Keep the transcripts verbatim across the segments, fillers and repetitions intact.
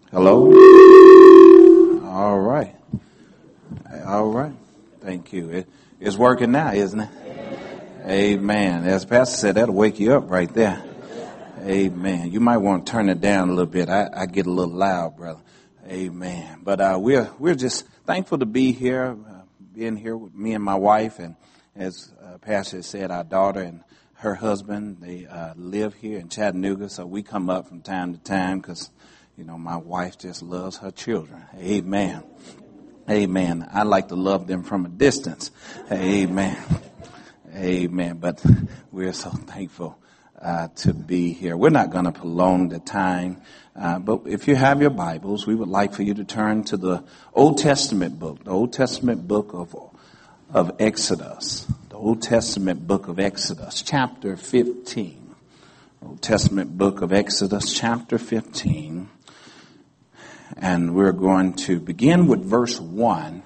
Hello? All right. All right. Thank you. It, it's working now, isn't it? Amen. As Pastor said, that'll wake you up right there. Amen. You might want to turn it down a little bit. I, I get a little loud, brother. Amen. But uh, we're we're just thankful to be here, uh, being here with me and my wife, and as uh, Pastor said, our daughter and her husband, they uh, live here in Chattanooga, so we come up from time to time because, you know, my wife just loves her children. Amen. Amen. I like to love them from a distance. Amen. Amen. But we're so thankful uh, to be here. We're not going to prolong the time, uh, but if you have your Bibles, we would like for you to turn to the Old Testament book, the Old Testament book of of Exodus, the Old Testament book of Exodus, chapter fifteen. Old Testament book of Exodus, chapter fifteen. And we're going to begin with verse one.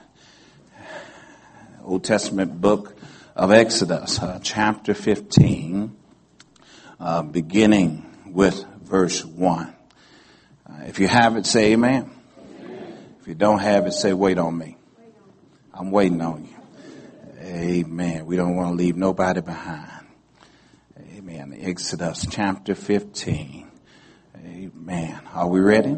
Old Testament book of Exodus, uh, chapter fifteen, uh, beginning with verse one. Uh, if you have it, say amen. Amen. If you don't have it, say wait on me. I'm waiting on you. Amen. We don't want to leave nobody behind. Amen. Exodus chapter fifteen. Amen. Are we ready?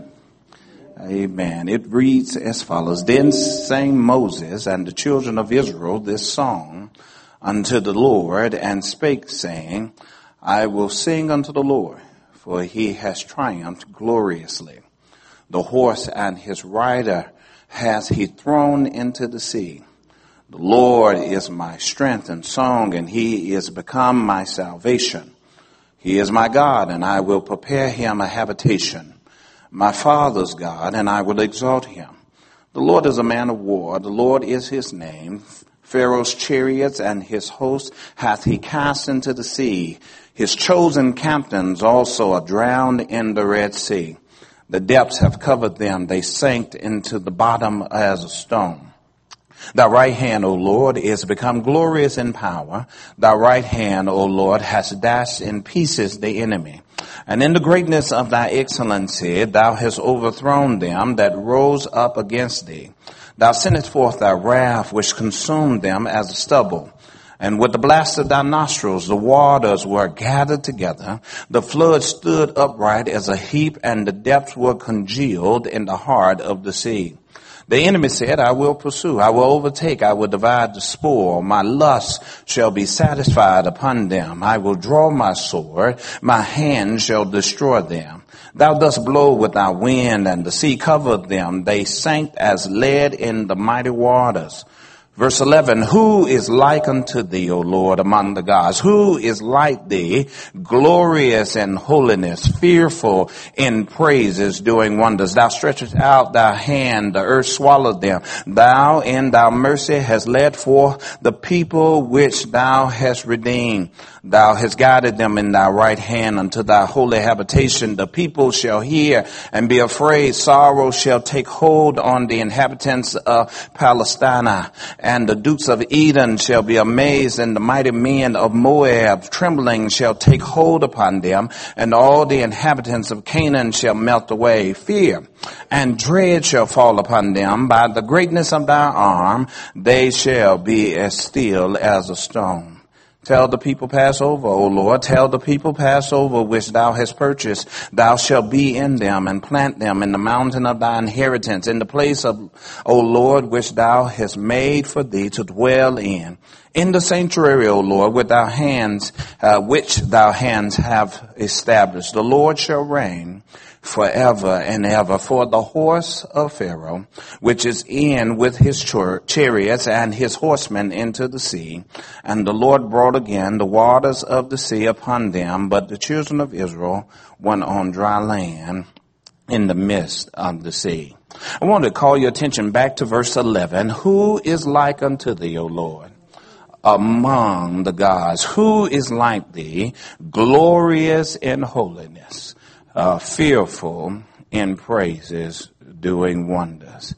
Amen. It reads as follows. Then sang Moses and the children of Israel this song unto the Lord, and spake, saying, I will sing unto the Lord, for he has triumphed gloriously. The horse and his rider has he thrown into the sea. The Lord is my strength and song, and he is become my salvation. He is my God, and I will prepare him a habitation. My father's God, and I will exalt him. The Lord is a man of war. The Lord is his name. Pharaoh's chariots and his host hath he cast into the sea. His chosen captains also are drowned in the Red Sea. The depths have covered them. They sank into the bottom as a stone. Thy right hand, O Lord, is become glorious in power. Thy right hand, O Lord, has dashed in pieces the enemy. And in the greatness of thy excellency, thou hast overthrown them that rose up against thee. Thou sentest forth thy wrath, which consumed them as stubble. And with the blast of thy nostrils, the waters were gathered together. The flood stood upright as a heap, and the depths were congealed in the heart of the sea. The enemy said, I will pursue, I will overtake, I will divide the spoil. My lust shall be satisfied upon them. I will draw my sword, my hand shall destroy them. Thou dost blow with thy wind, and the sea covered them. They sank as lead in the mighty waters. Verse eleven, who is like unto thee, O Lord, among the gods? Who is like thee, glorious in holiness, fearful in praises, doing wonders? Thou stretchest out thy hand, the earth swallowed them. Thou in thy mercy hast led forth the people which thou hast redeemed. Thou hast guided them in thy right hand unto thy holy habitation. The people shall hear and be afraid. Sorrow shall take hold on the inhabitants of Palestina. And the dukes of Edom shall be amazed, and the mighty men of Moab trembling shall take hold upon them, and all the inhabitants of Canaan shall melt away. Fear and dread shall fall upon them. By the greatness of thy arm they shall be as still as a stone. Tell the people pass over, O Lord. Tell the people pass over, which thou hast purchased. Thou shalt be in them and plant them in the mountain of thy inheritance, in the place of, O Lord, which thou hast made for thee to dwell in. In the sanctuary, O Lord, with thy hands, uh, which thou hands have established. The Lord shall reign forever and ever. For the horse of Pharaoh, which is in with his chariots and his horsemen into the sea. And the Lord brought again the waters of the sea upon them, but the children of Israel went on dry land in the midst of the sea. I want to call your attention back to verse eleven. Who is like unto thee, O Lord, among the gods? Who is like thee, glorious in holiness, Uh, fearful in praises, doing wonders?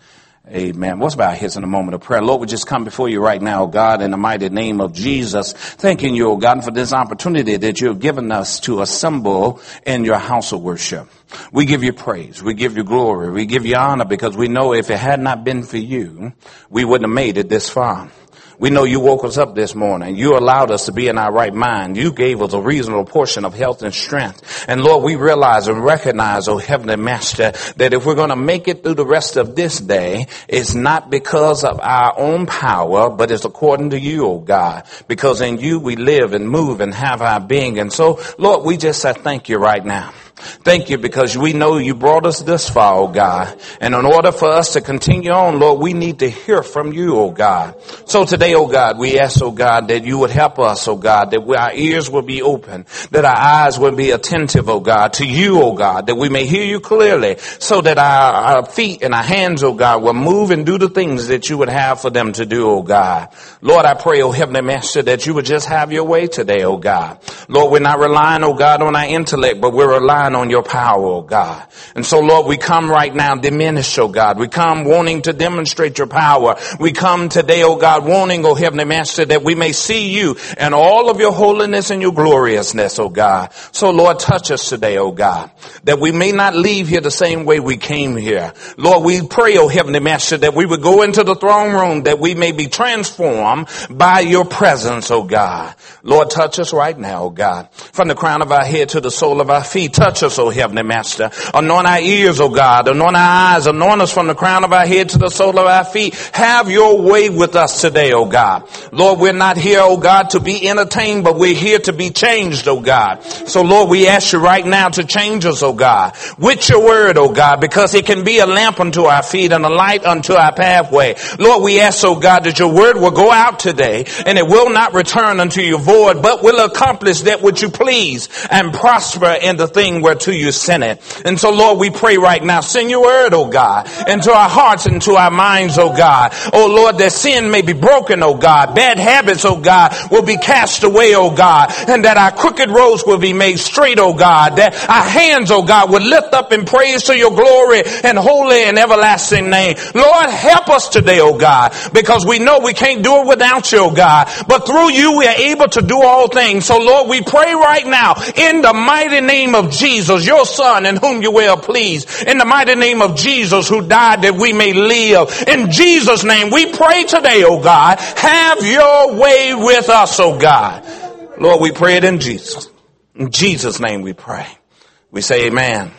Amen. What's about his in a moment of prayer? Lord, we just come before you right now, God, in the mighty name of Jesus, thanking you, oh God, for this opportunity that you have given us to assemble in your house of worship. We give you praise. We give you glory. We give you honor because we know if it had not been for you, we wouldn't have made it this far. We know you woke us up this morning. You allowed us to be in our right mind. You gave us a reasonable portion of health and strength. And Lord, we realize and recognize, oh Heavenly Master, that if we're going to make it through the rest of this day, it's not because of our own power, but it's according to you, oh God. Because in you we live and move and have our being. And so, Lord, we just say thank you right now. Thank you because we know you brought us this far, oh God. And in order for us to continue on, Lord, we need to hear from you, oh God. So today, oh God, we ask, oh God, that you would help us, oh God, that our ears will be open, that our eyes will be attentive, oh God, to you, oh God, that we may hear you clearly, so that our, our feet and our hands, oh God, will move and do the things that you would have for them to do, oh God. Lord, I pray, oh Heavenly Master, that you would just have your way today, oh God. Lord, we're not relying, oh God, on our intellect, but we're relying on your power, oh God. And so, Lord, we come right now diminished, oh God. We come wanting to demonstrate your power. We come today, oh God, wanting, oh Heavenly Master, that we may see you and all of your holiness and your gloriousness, oh God. So, Lord, touch us today, oh God, that we may not leave here the same way we came here. Lord, we pray, oh Heavenly Master, that we would go into the throne room, that we may be transformed by your presence, oh God. Lord, touch us right now, oh God, from the crown of our head to the sole of our feet. Touch us, oh Heavenly Master. Anoint our ears, oh God. Anoint our eyes. Anoint us from the crown of our head to the sole of our feet. Have your way with us today, oh God. Lord, we're not here, oh God, to be entertained, but we're here to be changed, oh God. So, Lord, we ask you right now to change us, oh God, with your word, oh God, because it can be a lamp unto our feet and a light unto our pathway. Lord, we ask, oh God, that your word will go out today and it will not return unto you void, but will accomplish that which you please and prosper in the thing whereto you sent it. And so, Lord, we pray right now, send your word, oh God, into our hearts and to our minds, oh God. Oh Lord, that sin may be broken, oh God. Bad habits, oh God, will be cast away, oh God. And that our crooked roads will be made straight, oh God. That our hands, oh God, will lift up in praise to your glory and holy and everlasting name. Lord, help us today, oh God, because we know we can't do it without you, oh God. But through you, we are able to do all things. So, Lord, we pray right now in the mighty name of Jesus, your Son, in whom you well pleased, in the mighty name of Jesus, who died that we may live. In Jesus' name, we pray today, oh God, have your way with us, oh God. Lord, we pray it in Jesus. In Jesus' name we pray. We say amen.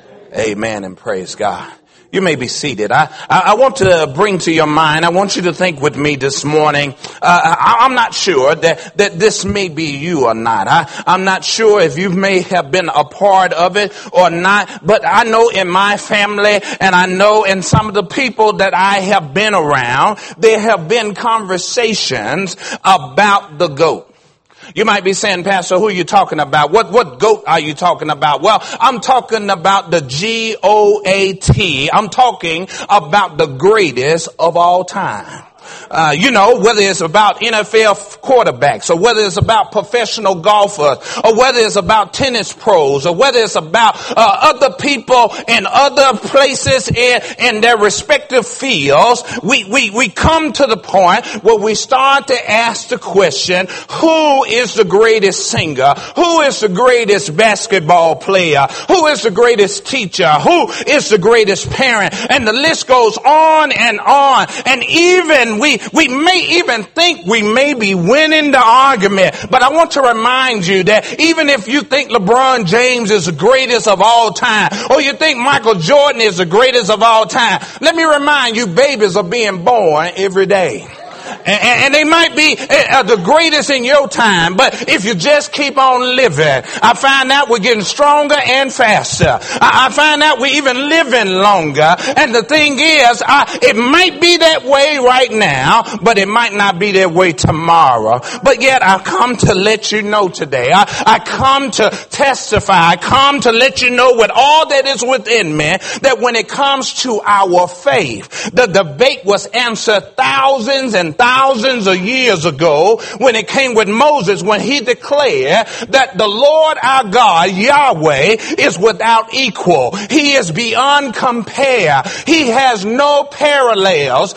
Amen and praise God. You may be seated. I, I, I want to bring to your mind, I want you to think with me this morning. Uh, I, I'm not sure that, that this may be you or not. I, I'm not sure if you may have been a part of it or not, but I know in my family and I know in some of the people that I have been around, there have been conversations about the goat. You might be saying, Pastor, who are you talking about? What, what goat are you talking about? Well, I'm talking about the G O A T. I'm talking about the greatest of all time. Uh, you know, whether it's about N F L quarterbacks or whether it's about professional golfers or whether it's about tennis pros or whether it's about uh, other people in other places in, in their respective fields, we, we, we come to the point where we start to ask the question, who is the greatest singer? Who is the greatest basketball player? Who is the greatest teacher? Who is the greatest parent? And the list goes on and on. And even we We may even think we may be winning the argument, but I want to remind you that even if you think LeBron James is the greatest of all time, or you think Michael Jordan is the greatest of all time, let me remind you, babies are being born every day. And, and they might be uh, the greatest in your time, but if you just keep on living, I find out we're getting stronger and faster. I, I find out we're even living longer. And the thing is, I, it might be that way right now, but it might not be that way tomorrow. But yet I come to let you know today. I, I come to testify. I come to let you know with all that is within me that when it comes to our faith, the debate was answered thousands and thousands thousands of years ago when it came with Moses, when he declared that the Lord our God, Yahweh, is without equal. He is beyond compare. He has no parallels.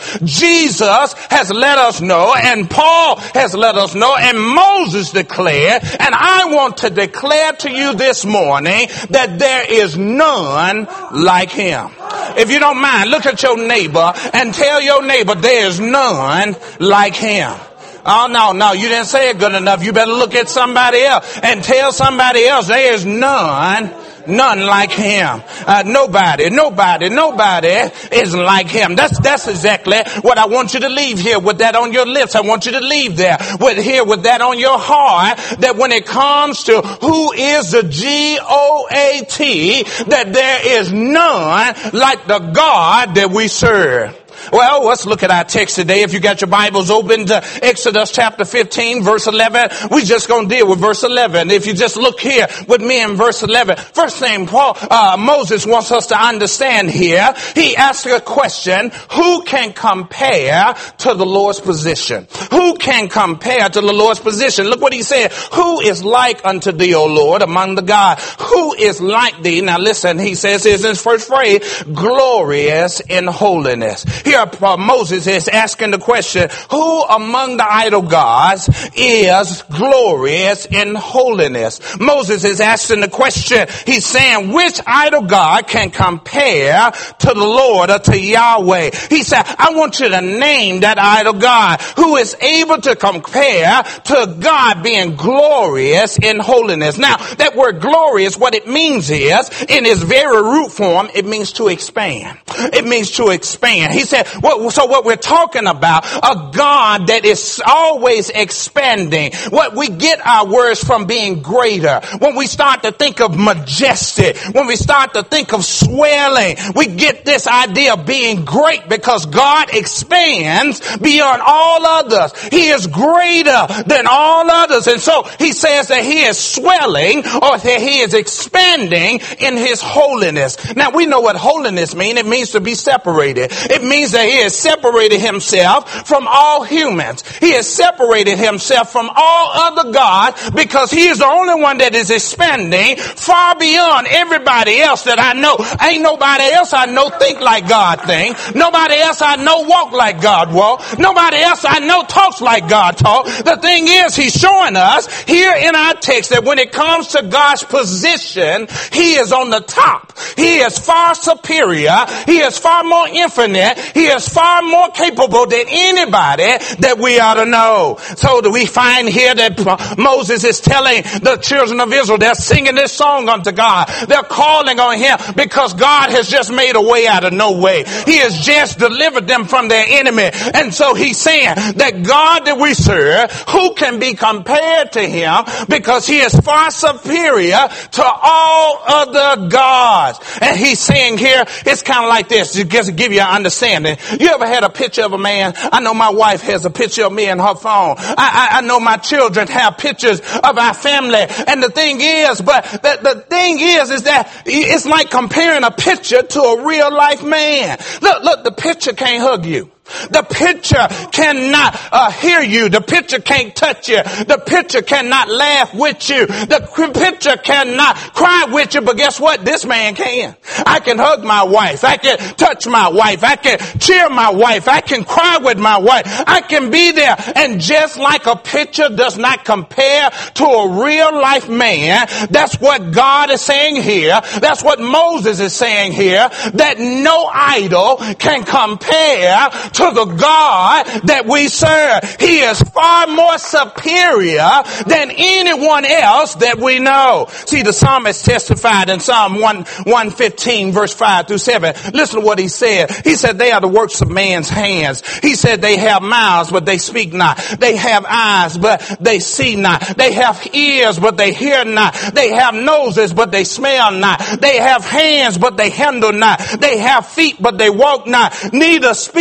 Jesus has let us know, and Paul has let us know, and Moses declared, and I want to declare to you this morning that there is none like him. If you don't mind, look at your neighbor and tell your neighbor there is none like him. Oh, no, no, you didn't say it good enough. You better look at somebody else and tell somebody else there is none None like him. Uh, nobody, nobody, nobody is like him. That's, that's exactly what I want you to leave here with that on your lips. I want you to leave there with here with that on your heart, that when it comes to who is the G O A T, that there is none like the God that we serve. Well, let's look at our text today. If you got your Bibles open to Exodus chapter fifteen, verse eleven, we're just going to deal with verse eleven. If you just look here with me in verse eleven, first thing Paul, uh, Moses wants us to understand here, he asks a question, who can compare to the Lord's position? Who can compare to the Lord's position? Look what he said. Who is like unto thee, O Lord, among the gods? Who is like thee? Now listen, he says this in his first phrase, glorious in holiness. Here uh, Moses is asking the question, who among the idol gods is glorious in holiness? Moses is asking the question, he's saying, which idol god can compare to the Lord or to Yahweh? He said, I want you to name that idol god who is able to compare to God being glorious in holiness. Now, that word glorious, what it means is, in its very root form, it means to expand. It means to expand. He said, well, so what we're talking about, a God that is always expanding. What we get our words from being greater. When we start to think of majestic, when we start to think of swelling, we get this idea of being great because God expands beyond all others. He is greater than all others. And so he says that he is swelling or that he is expanding in his holiness. Now we know what holiness means. It means to be separated. It means that he has separated himself from all humans. He has separated himself from all other gods because he is the only one that is expanding far beyond everybody else that I know. Ain't nobody else I know think like God think. Nobody else I know walk like God walk. Nobody else I know talks like God talk. The thing is, he's showing us here in our text that when it comes to God's position, he is on the top. He is far superior. He is far more infinite. He is far more capable than anybody that we ought to know. So do we find here that Moses is telling the children of Israel, they're singing this song unto God. They're calling on him because God has just made a way out of no way. He has just delivered them from their enemy. And so he's saying that God that we serve, who can be compared to him, because he is far superior to all other gods. And he's saying here, it's kind of like this, just to give you an understanding. You ever had a picture of a man? I know my wife has a picture of me in her phone. I, I, I know my children have pictures of our family. And the thing is, but the, the thing is, is that it's like comparing a picture to a real life man. Look, look, the picture can't hug you. The picture cannot uh, hear you. The picture can't touch you. The picture cannot laugh with you. The picture cannot cry with you. But guess what? This man can. I can hug my wife. I can touch my wife. I can cheer my wife. I can cry with my wife. I can be there. And just like a picture does not compare to a real life man, that's what God is saying here. That's what Moses is saying here. That no idol can compare to the God that we serve. He is far more superior than anyone else that we know. See, the psalmist testified in Psalm one fifteen verse five through seven. Listen to what he said. He said, they are the works of man's hands. He said, they have mouths, but they speak not. They have eyes, but they see not. They have ears, but they hear not. They have noses, but they smell not. They have hands, but they handle not. They have feet, but they walk not. Neither speak they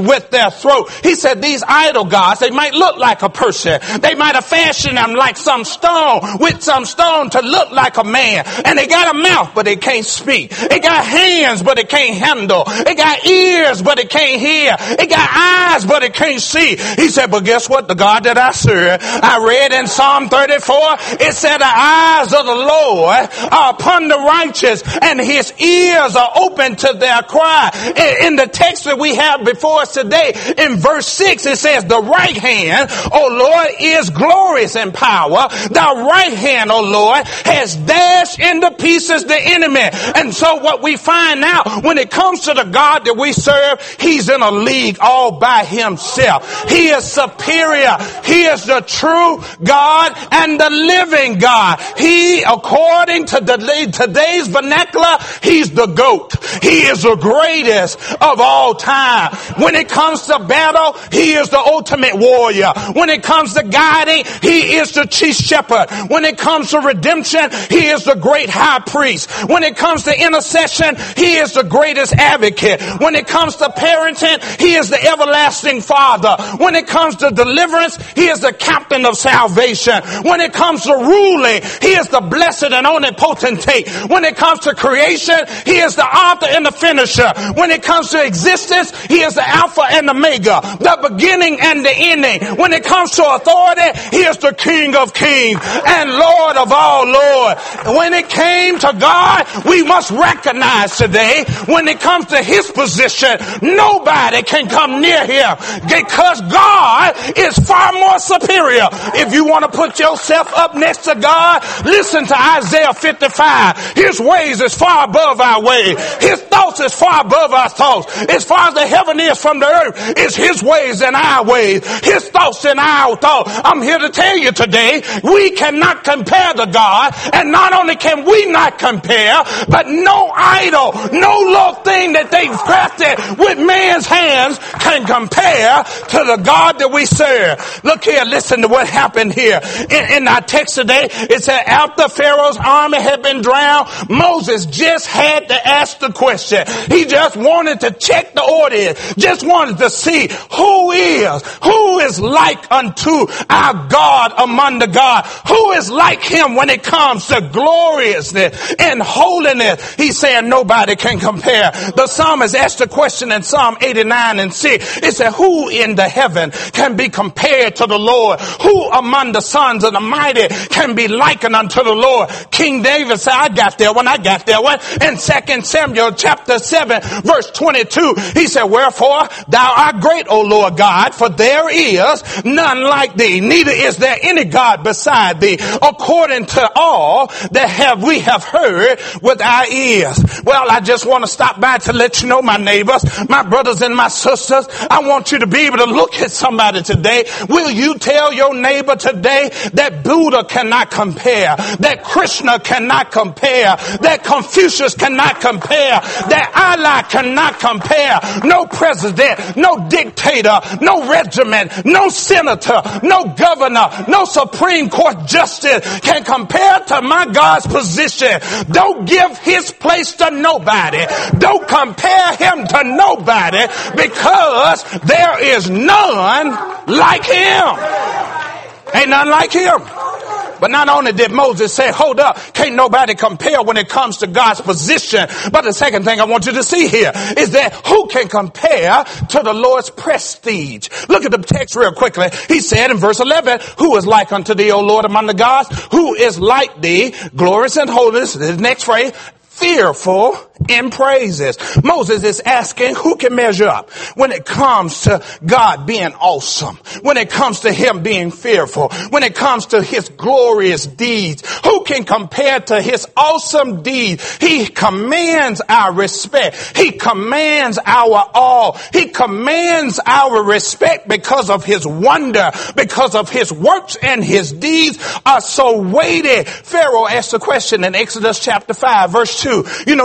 with their throat. He said these idol gods, they might look like a person. They might have fashioned them like some stone, with some stone to look like a man. And they got a mouth, but they can't speak. They got hands, but they can't handle. They got ears, but they can't hear. They got eyes, but they can't see. He said, but guess what? The God that I serve, I read in Psalm thirty-four, it said the eyes of the Lord are upon the righteous and his ears are open to their cry. In the text that we have before us today, in verse six, it says, the right hand, O Lord, is glorious in power. The right hand, O Lord, has dashed into pieces the enemy. And so what we find now, when it comes to the God that we serve, he's in a league all by himself. He is superior. He is the true God and the living God. He, according to the, today's vernacular, he's the GOAT. He is the greatest of all time. When it comes to battle, he is the ultimate warrior. When it comes to guiding, he is the chief shepherd. When it comes to redemption, he is the great high priest. When it comes to intercession, he is the greatest advocate. When it comes to parenting, he is the everlasting father. When it comes to deliverance, he is the captain of salvation. When it comes to ruling, he is the blessed and omnipotentate. When it comes to creation, he is the author and the finisher. When it comes to existence, he is the Alpha and Omega, the beginning and the ending. When it comes to authority, he is the King of kings and Lord of all lords. When it came to God, we must recognize today, when it comes to his position, nobody can come near him because God is far more superior. If you want to put yourself up next to God, listen to Isaiah fifty-five. His ways is far above our ways. His thoughts is far above our thoughts. As far as the heaven is from the earth, it's his ways and our ways. His thoughts and our thoughts. I'm here to tell you today, we cannot compare to God. And not only can we not compare, but no idol, no little thing that they've crafted with man's hands can compare to the God that we serve. Look here, listen to what happened here. In, in our text today, it said after Pharaoh's army had been drowned, Moses just had to ask the question. He just wanted to check the order, just wanted to see who is, who is like unto our God among the gods, who is like him when it comes to gloriousness and holiness. He's saying nobody can compare. The psalmist asked the question in Psalm eighty-nine and six. It said, who in the heaven can be compared to the Lord? Who among the sons of the mighty can be likened unto the Lord? King David said, I got there when I got there when. In Second Samuel chapter seven, verse twenty-two, he said, wherefore thou art great, O Lord God, for there is none like thee, neither is there any God beside thee, according to all that have we have heard with our ears. Well, I just want to stop by to let you know, my neighbors, my brothers and my sisters, I want you to be able to look at somebody today. Will you tell your neighbor today that Buddha cannot compare, that Krishna cannot compare, that Confucius cannot compare, that Allah cannot compare? No president, no dictator, no regiment, no senator, no governor, no Supreme Court justice can compare to my God's position. Don't give his place to nobody. Don't compare him to nobody, because there is none like him. Ain't none like him. But not only did Moses say, hold up, can't nobody compare when it comes to God's position. But the second thing I want you to see here is that who can compare to the Lord's prestige? Look at the text real quickly. He said in verse eleven, who is like unto thee, O Lord, among the gods? Who is like thee, glorious in holiness? The next phrase, fearful in praises. Moses is asking, who can measure up when it comes to God being awesome, when it comes to him being fearful, when it comes to his glorious deeds? Who can compare to his awesome deeds? He commands our respect. He commands our awe. He commands our respect because of his wonder, because of his works, and his deeds are so weighty. Pharaoh asked a question in Exodus chapter five, verse two. You know the question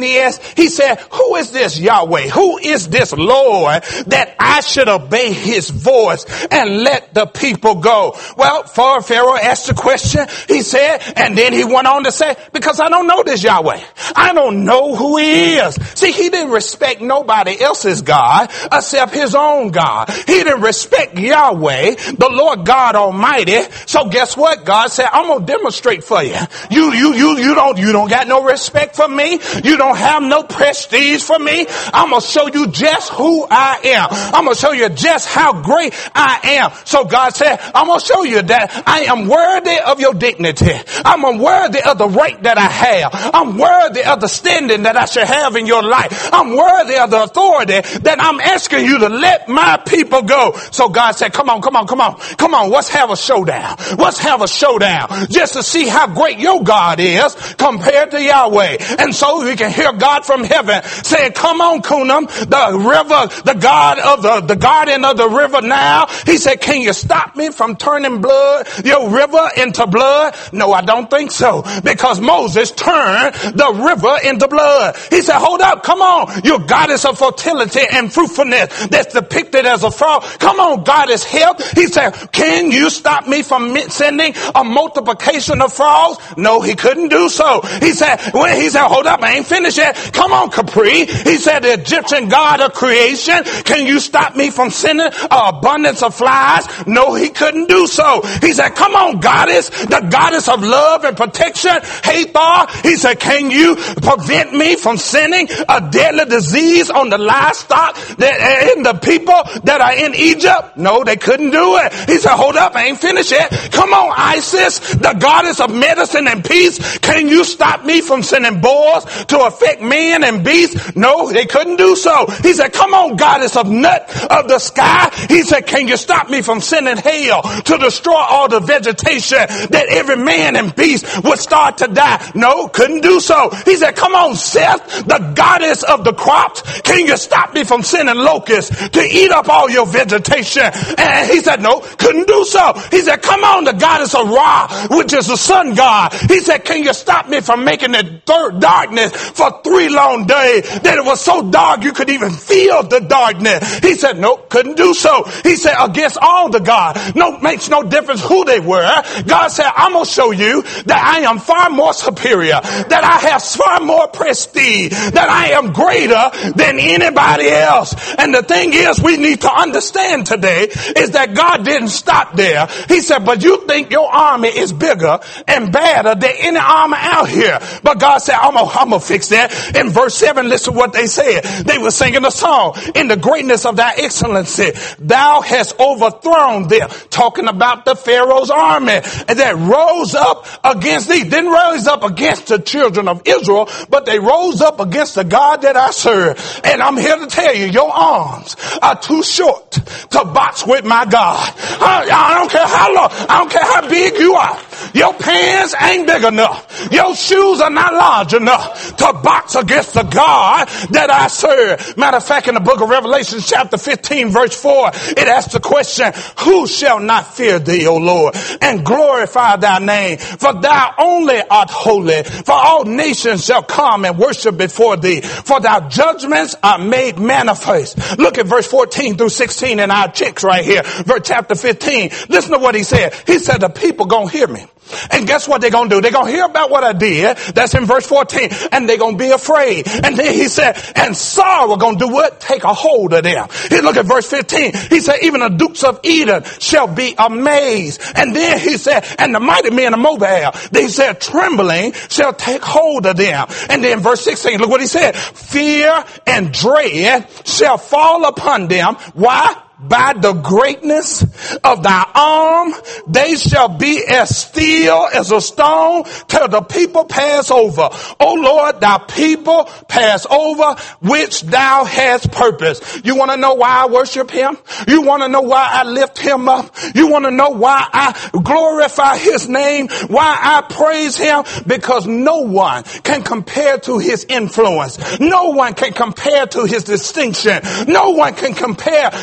he asked, he said, who is this Yahweh? Who is this Lord that I should obey his voice and let the people go? Well, for Pharaoh asked the question, he said, and then he went on to say, because I don't know this Yahweh. I don't know who he is. See, he didn't respect nobody else's God except his own God. He didn't respect Yahweh, the Lord God Almighty. So guess what? God said, I'm going to demonstrate for you. You, you, you, you don't, you don't got no respect for me. You don't have no prestige for me. I'm going to show you just who I am. I'm going to show you just how great I am. So God said, I'm going to show you that I am worthy of your dignity. I'm worthy of the right that I have. I'm worthy of the standing that I should have in your life. I'm worthy of the authority that I'm asking you to let my people go. So God said, come on, come on, come on, come on. Let's have a showdown. Let's have a showdown just to see how great your God is compared to Yahweh. And so we can hear God from heaven saying, come on, Kunam, the river, the God of the, the guardian of the river now. He said, can you stop me from turning blood, your river into blood? No, I don't think so, because Moses turned the river into blood. He said, hold up, come on, you goddess of fertility and fruitfulness that's depicted as a frog. Come on, goddess health. He said, can you stop me from sending a multiplication of frogs? No, he couldn't do so. He said, when he said, hold up, I ain't finished yet. Come on, Capri. He said, the Egyptian God of creation, can you stop me from sending an abundance of flies? No, he couldn't do so. He said, come on, goddess, the goddess of love and protection, Hathor. He said, can you prevent me from sending a deadly disease on the livestock that and the people that are in Egypt? No, they couldn't do it. He said, hold up, I ain't finished yet. Come on, Isis, the goddess of medicine and peace, can you stop me from sending boars to affect men and beasts? No, they couldn't do so. He said, come on, goddess of nut of the sky. He said, can you stop me from sending hail to destroy all the vegetation that every man and beast would start to die? No, couldn't do so. He said, come on, Seth, the goddess of the crops, can you stop me from sending locusts to eat up all your vegetation? And he said, no, couldn't do so. He said, come on, the goddess of Ra, which is the sun god. He said, can you stop me from making it third darkness for three long days that it was so dark you could even feel the darkness? He said, no, couldn't do so. He said, against all the gods, no, makes no difference who they were. God said, I'm going to show you that I am far more superior, that I have far more prestige, that I am greater than anybody else. And the thing is, we need to understand today is that God didn't stop there. He said, but you think your army is bigger and badder than any army out here. But God said, I'm going I'm to fix that. In verse seven, listen to what they said. They were singing a song. In the greatness of thy excellency, thou hast overthrown them. Talking about the Pharaoh's army that rose up against thee. Didn't rise up against the children of Israel, but they rose up against the God that I serve. And I'm here to tell you, your arms are too short to box with my God. I, I don't care how long, I don't care how big you are. Your pants ain't big enough. Your shoes are not large enough to box against the God that I serve. Matter of fact, in the book of Revelation, chapter fifteen, verse four, it asks the question, who shall not fear thee, O Lord, and glorify thy name? For thou only art holy. For all nations shall come and worship before thee. For thy judgments are made manifest. Look at verse fourteen through sixteen in our checks right here. Verse chapter fifteen. Listen to what he said. He said, the people gonna hear me. And guess what they're going to do? They're going to hear about what I did. That's in verse fourteen. And they're going to be afraid. And then he said, and sorrow going to do what? Take a hold of them. He look at verse fifteen. He said, even the dukes of Edom shall be amazed. And then he said, and the mighty men of Moab, they said, trembling shall take hold of them. And then verse sixteen, look what he said. Fear and dread shall fall upon them. Why? By the greatness of thy arm, they shall be as still as a stone till the people pass over. O Lord, thy people pass over, which thou hast purposed. You want to know why I worship him? You want to know why I lift him up? You want to know why I glorify his name? Why I praise him? Because no one can compare to his influence. No one can compare to his distinction. No one can compare to his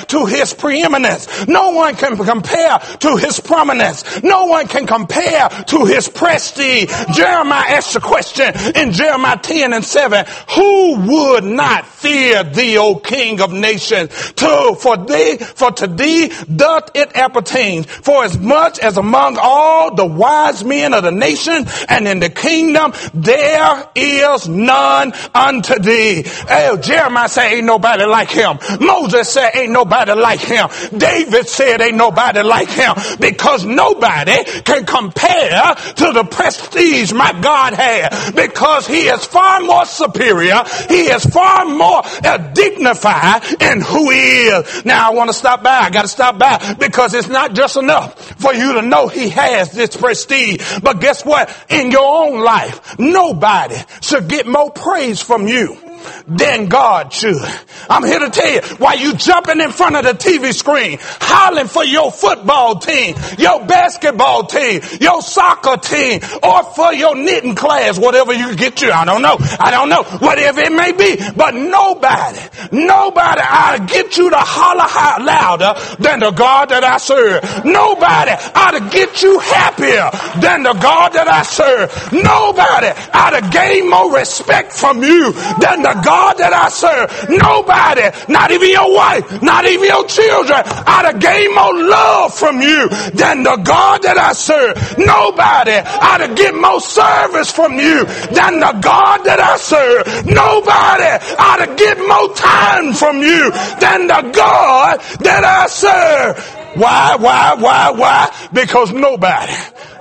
his preeminence. No one can compare to his prominence. No one can compare to his prestige. Jeremiah asked the question in Jeremiah ten and seven, who would not fear thee, O King of nations? To, for thee, for to thee doth it appertain. For as much as among all the wise men of the nation and in the kingdom, there is none unto thee. Oh, Jeremiah said ain't nobody like him. Moses said ain't nobody like him. David said ain't nobody like him, because nobody can compare to the prestige my God had, because he is far more superior. He is far more uh, dignified in who he is. Now I want to stop by. I got to stop by, because it's not just enough for you to know he has this prestige. But guess what? In your own life, nobody should get more praise from you than God should. I'm here to tell you, while you jumping in front of the T V screen, hollering for your football team, your basketball team, your soccer team, or for your knitting class, whatever you get you. I don't know. I don't know. Whatever it may be. But nobody, nobody ought to get you to holler high, louder than the God that I serve. Nobody ought to get you happier than the God that I serve. Nobody ought to gain more respect from you than the God that I serve. Nobody, not even your wife, not even your children, ought to gain more love from you than the God that I serve. Nobody ought to get more service from you than the God that I serve. Nobody ought to get more time from you than the God that I serve. Why, why, why, why? Because nobody,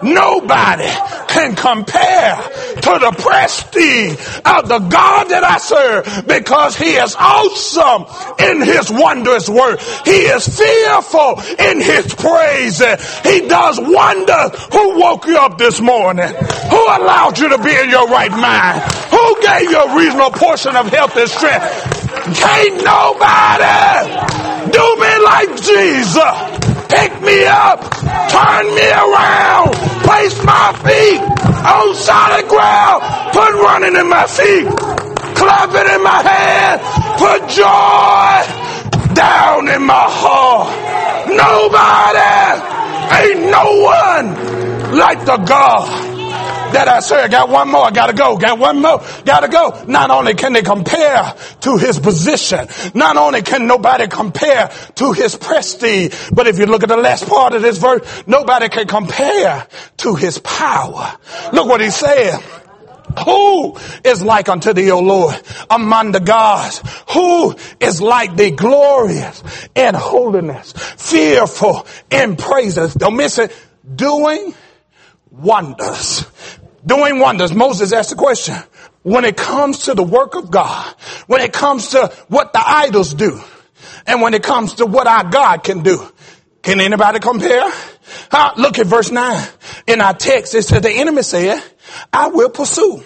nobody can compare to the prestige of the God that I serve, because he is awesome in his wondrous work. He is fearful in his praise. He does wonders. Who woke you up this morning? Who allowed you to be in your right mind? Who gave you a reasonable portion of health and strength? Can't nobody do me like Jesus. Pick me up, turn me around, place my feet on solid ground, put running in my feet, clapping in my hand, put joy down in my heart. Nobody, ain't no one like the God that I serve. I got one more. I gotta go. Got one more. Gotta go. Not only can they compare to his position, not only can nobody compare to his prestige, but if you look at the last part of this verse, nobody can compare to his power. Look what he said. Who is like unto thee, O Lord, among the gods? Who is like thee, glorious in holiness, fearful in praises? Don't miss it. Doing wonders. Doing wonders. Moses asked the question, when it comes to the work of God, when it comes to what the idols do, and when it comes to what our God can do, can anybody compare? Huh? Look at verse nine. In our text, it said, the enemy said, I will pursue.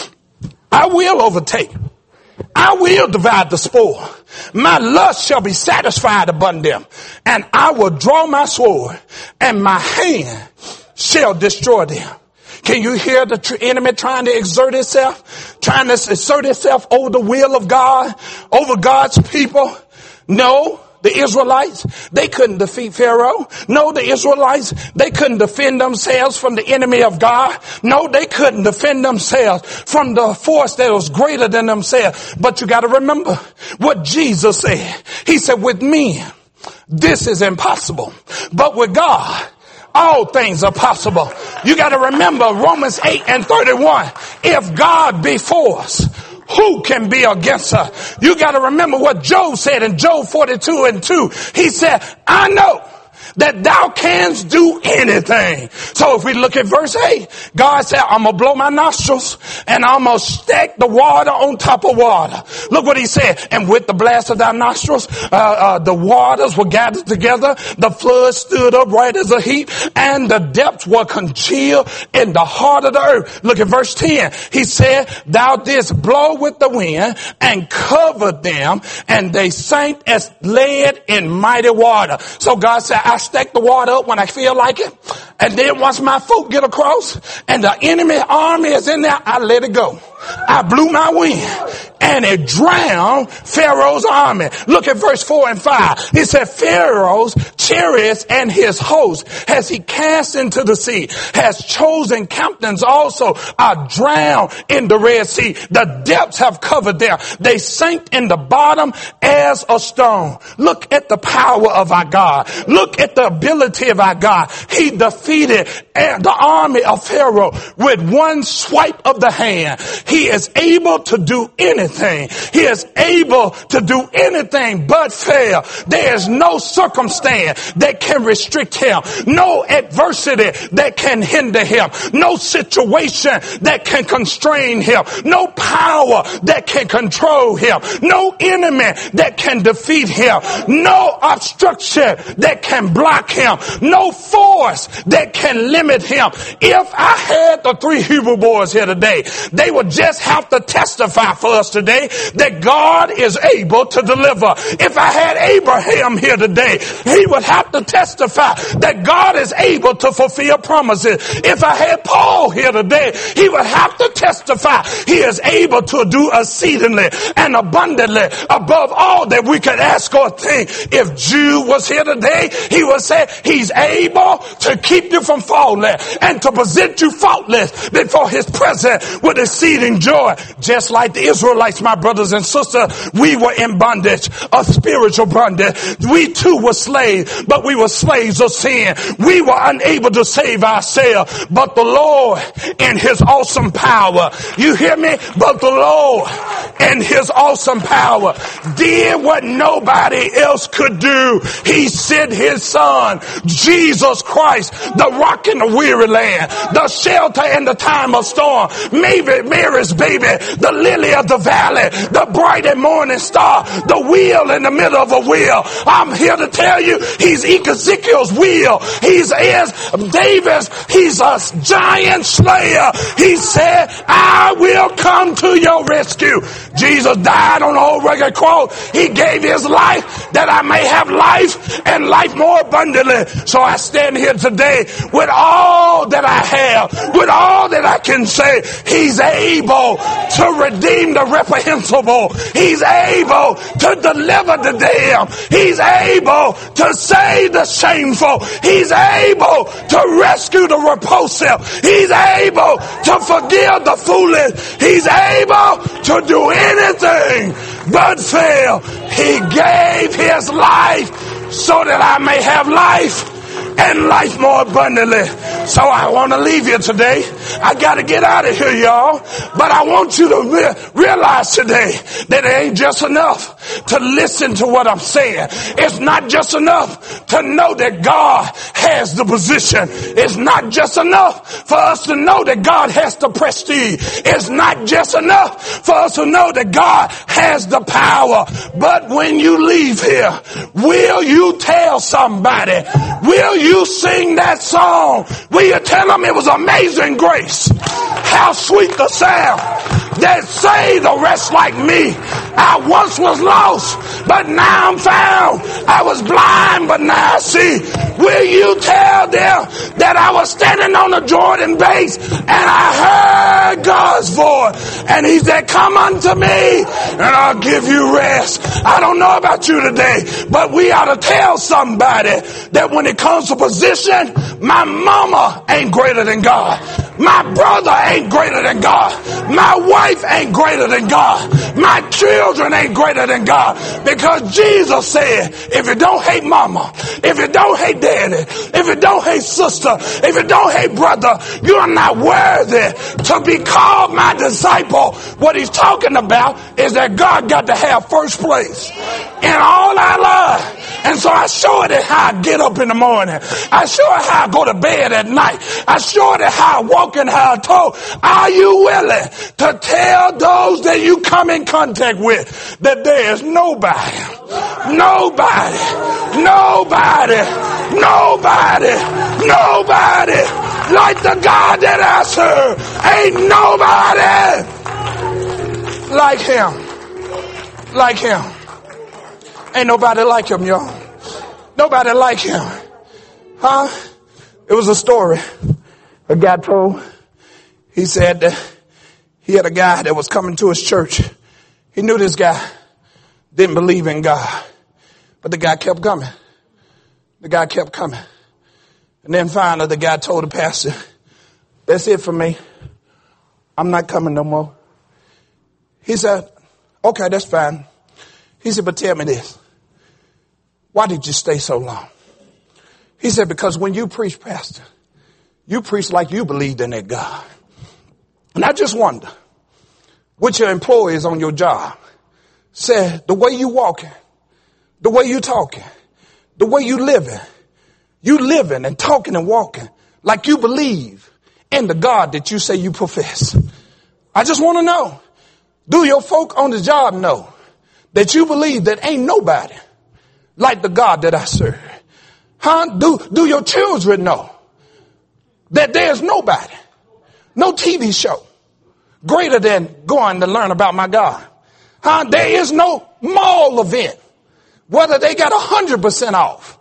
I will overtake. I will divide the spoil. My lust shall be satisfied upon them, and I will draw my sword, and my hand shall destroy them. Can you hear the tr- enemy trying to exert itself? Trying to assert itself over the will of God, over God's people? No, the Israelites, they couldn't defeat Pharaoh. No, the Israelites, they couldn't defend themselves from the enemy of God. No, they couldn't defend themselves from the force that was greater than themselves. But you got to remember what Jesus said. He said, with me, this is impossible. But with God, all things are possible. You got to remember Romans eight and thirty-one. If God be for us, who can be against us? You got to remember what Job said in Job forty-two and two. He said, I know that thou canst do anything. So if we look at verse eight, God said, I'm going to blow my nostrils and I'm going to stack the water on top of water. Look what he said. And with the blast of thy nostrils, uh, uh, the waters were gathered together. The flood stood up right as a heap, and the depths were congealed in the heart of the earth. Look at verse ten. He said, thou didst blow with the wind and covered them, and they sank as lead in mighty water. So God said, I stack the water up when I feel like it. And then once my folk get across and the enemy army is in there, I let it go. I blew my wind and it drowned Pharaoh's army. Look at verse four and five. He said, Pharaoh's chariots and his host has he cast into the sea, has chosen captains also are drowned in the Red Sea. The depths have covered them. They sank in the bottom as a stone. Look at the power of our God. Look at the ability of our God. He defeated the army of Pharaoh with one swipe of the hand. He is able to do anything. He is able to do anything but fail. There is no circumstance that can restrict him. No adversity that can hinder him. No situation that can constrain him. No power that can control him. No enemy that can defeat him. No obstruction that can block him. No force that can limit him. If I had the three Hebrew boys here today, they would just have to testify for us today that God is able to deliver. If I had Abraham here today, he would have to testify that God is able to fulfill promises. If I had Paul here today, he would have to testify he is able to do exceedingly and abundantly above all that we could ask or think. If Jude was here today, he would say he's able to keep you from falling and to present you faultless before his presence with exceeding joy. Just like the Israelites, my brothers and sisters, we were in bondage, a spiritual bondage. We too were slaves, but we were slaves of sin. We were unable to save ourselves, but the Lord in his awesome power, you hear me? But the Lord in his awesome power did what nobody else could do. He sent his son, Jesus Christ, the rock in the weary land, the shelter in the time of storm, maybe Mary's baby, the lily of the valley, the bright and morning star, the wheel in the middle of a wheel. I'm here to tell you, he's Ezekiel's wheel. He's is David's. He's a giant slayer. He said, I will come to your rescue. Jesus died on the old rugged cross. He gave his life that I may have life and life more abundantly. So I stand here today with all that I have, with all that I can say. He's able to redeem the reprehensible. He's able to deliver the damned. He's able to save the shameful. He's able to rescue the repulsive. He's able to forgive the foolish. He's able to do anything but fail. He gave his life so that I may have life and life more abundantly. So I want to leave you today. I got to get out of here, y'all. But I want you to re- realize today that it ain't just enough to listen to what I'm saying. It's not just enough to know that God has the position. It's not just enough for us to know that God has the prestige. It's not just enough for us to know that God has the power. But when you leave here, will you tell somebody? Will you sing that song? Will you tell them it was amazing grace? How sweet the sound that saved a wretch like me. I once was lost, but now I'm found. I was blind, but now I see. Will you tell them that I was standing on the Jordan base and I heard God's voice and he said, come unto me and I'll give you rest. I don't know about you today, but we ought to tell somebody that when it comes to position, my mama ain't greater than God. My brother ain't greater than God. My wife ain't greater than God. My children ain't greater than God. Because Jesus said, if you don't hate mama, if you don't hate daddy, if you don't hate sister, if you don't hate brother, you are not worthy to be called my disciple. What he's talking about is that God got to have first place in all our lives. And so I showed it how I get up in the morning. I showed it how I go to bed at night. I showed it how I walk and how I talk. Are you willing to tell those that you come in contact with that there is nobody, nobody, nobody, nobody, nobody like the God that I serve? Ain't nobody like him. Like him. Ain't nobody like him, y'all. Nobody like him. Huh? It was a story a guy told. He said that he had a guy that was coming to his church He knew this guy didn't believe in God, but the guy kept coming. The guy kept coming. And then finally the guy told the pastor, that's it for me. I'm not coming no more. He said, okay, that's fine. He said, but tell me this. Why did you stay so long? He said, because when you preach, pastor, you preach like you believed in that God. And I just wonder, what your employees on your job said, the way you walking, the way you talking, the way you living, you living and talking and walking like you believe in the God that you say you profess. I just want to know, do your folk on the job know that you believe that ain't nobody like the God that I serve? Huh? Do, do your children know that there's nobody, no T V show greater than going to learn about my God? Huh? There is no mall event, whether they got a hundred percent off,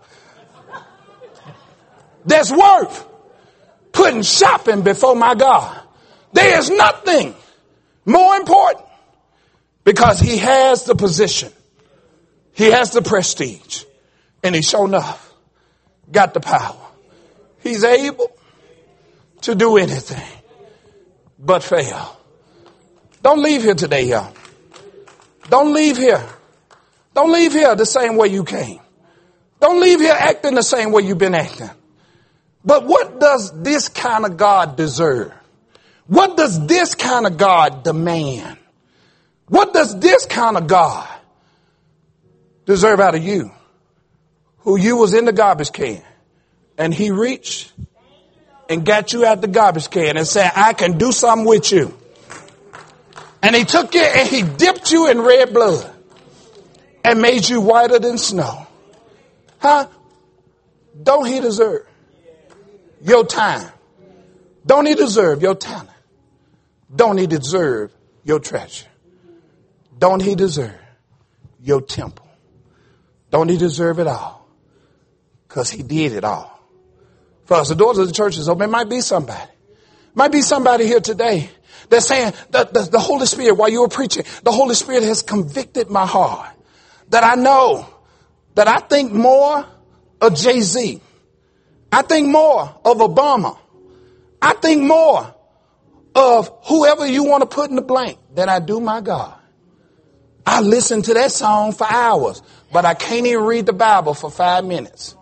that's worth putting shopping before my God. There is nothing more important because he has the position. He has the prestige, and he sure enough got the power. He's able to do anything but fail. Don't leave here today, y'all. Don't leave here. Don't leave here the same way you came. Don't leave here acting the same way you've been acting. But what does this kind of God deserve? What does this kind of God demand? What does this kind of God deserve out of you? Who you was in the garbage can and he reached and got you out the garbage can and said, I can do something with you. And he took you and he dipped you in red blood and made you whiter than snow. Huh? Don't he deserve your time? Don't he deserve your talent? Don't he deserve your treasure? Don't he deserve your temple? Don't he deserve it all? Because he did it all. For us, the doors of the church is open. It might be somebody. Might be somebody here today that's saying that the, the Holy Spirit, while you were preaching, the Holy Spirit has convicted my heart. That I know that I think more of Jay-Z. I think more of Obama. I think more of whoever you want to put in the blank than I do my God. I listen to that song for hours, but I can't even read the Bible for five minutes.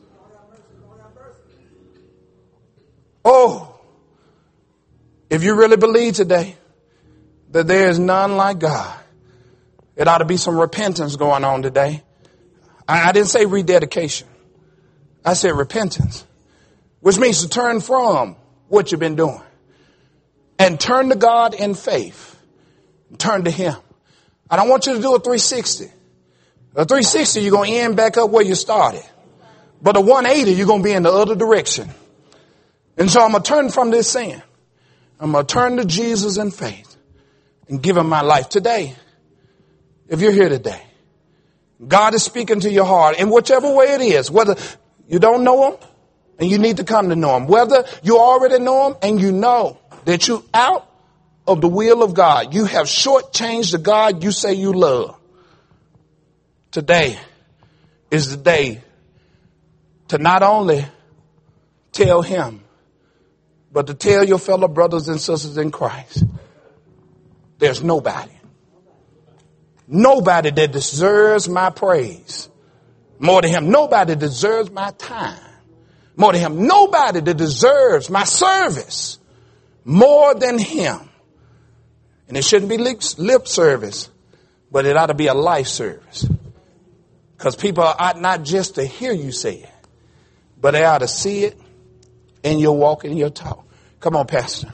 Oh, if you really believe today that there is none like God, it ought to be some repentance going on today. I, I didn't say rededication. I said repentance, which means to turn from what you've been doing and turn to God in faith. Turn to him. I don't want you to do a three sixty. A three sixty, you're going to end back up where you started. But a one eighty, you're going to be in the other direction. And so I'm going to turn from this sin. I'm going to turn to Jesus in faith and give him my life. Today, if you're here today, God is speaking to your heart in whichever way it is, whether you don't know him and you need to come to know him, whether you already know him and you know that you're out of the will of God. You have shortchanged the God you say you love. Today is the day to not only tell him, but to tell your fellow brothers and sisters in Christ, there's nobody, nobody that deserves my praise more than him. Nobody deserves my time more than him. Nobody that deserves my service more than him. And it shouldn't be lip service, but it ought to be a life service. Because people ought not just to hear you say it, but they ought to see it in your walk and your talk. Come on, Pastor.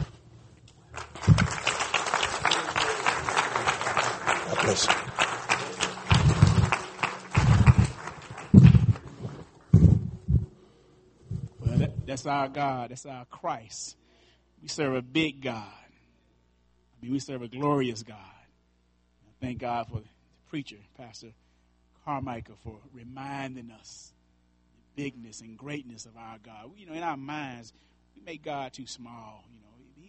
God bless you. Well, that, that's our God. That's our Christ. We serve a big God. I mean, we serve a glorious God. Thank God for the preacher, Pastor Carmichael, for reminding us the bigness and greatness of our God. You know, in our minds, we make God too small. You know,